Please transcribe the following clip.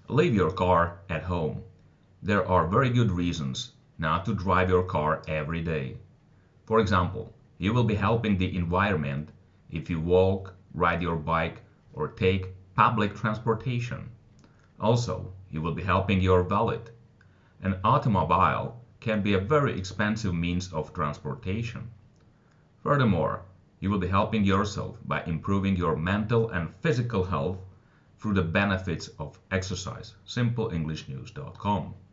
Leave your car at home. There are very good reasons not to drive your car every day. For example, you will be helping the environment if you walk, ride your bike, or take public transportation. Also, you will be helping your wallet. An automobile can be a very expensive means of transportation. Furthermore, you will be helping yourself by improving your mental and physical health through the benefits of exercise. SimpleEnglishNews.com